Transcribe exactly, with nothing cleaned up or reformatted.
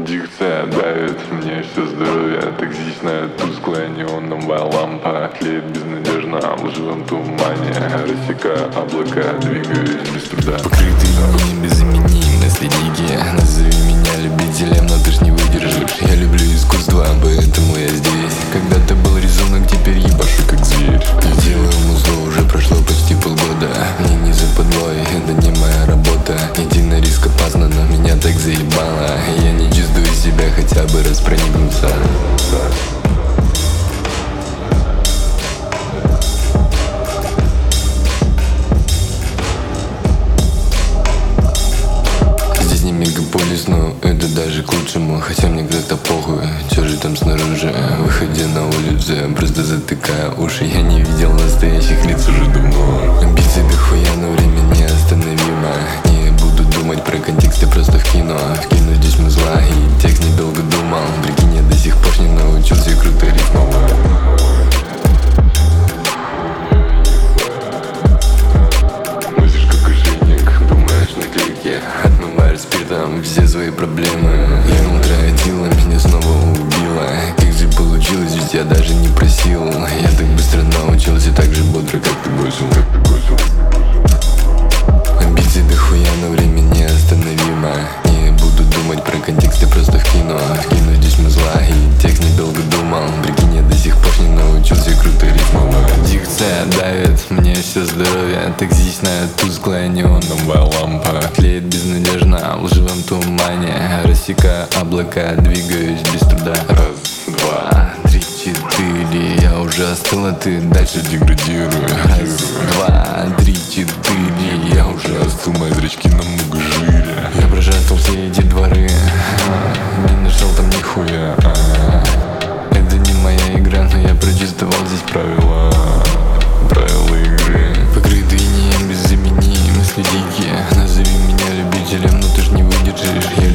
Дикция давит, мне все здоровье токсичная, тусклая неоновая лампа тлеет безнадежно в лживом тумане, рассекая облака, двигаюсь без труда. Покрытый инеем без именин, наследники. Назови меня любителем, но ты ж не выдержишь. Я люблю искусство, поэтому я здесь. Когда-то был рисунок, теперь ебашу как зверь. Я делаю музло, уже прошло почти полгода. Мне не западло, это не моя работа. Идти на риск опасно, но меня так заебало. Я не чувствую себя хотя бы раз проникнуться. Здесь не мегаполис, но это даже к лучшему. Хотя мне как-то похуй, чё же там снаружи. Выходя на улицу, я просто затыкаю уши. Я не видел настоящих лиц уже давно. Амбиции дохуя, но время неостановимо. Не буду думать про контекст, я просто вкину. Вкину здесь музла и текст недолго думал. Прикинь, я до сих пор не научился круто рифмовать. Носишь как ошейник, думаешь на клике. Отмываешь спиртом все свои проблемы. Я утратила, меня снова убила. Как же получилось, ведь я даже не просил. Я так быстро научился, так же бодро, как ты бросил, как ты бросил. Амбиции дохуя, но время неостановимо. Не буду думать про контекст, я просто вкину. Вкину здесь музла и текст недолго думал. Прикинь, я до сих пор не научился круто рифмовать. Дикция давит, мне все здоровье токсичная, тусклая неоновая лампа тлеет безнадежно в лживом тумане, рассекая облака, двигаюсь без труда. Раз, два, Три, четыре, я уже остыл, а ты дальше деградирую. Раз, два, три, четыре, я уже остыл, Мои зрачки намного жире. я прожатал все эти дворы, не нашел там нихуя. Это не моя игра, но я прочувствовал здесь правила, правила игры. Покрытый инеем без имени, мысли дикие. Назови меня любителем, но ты ж не выдержишь. Я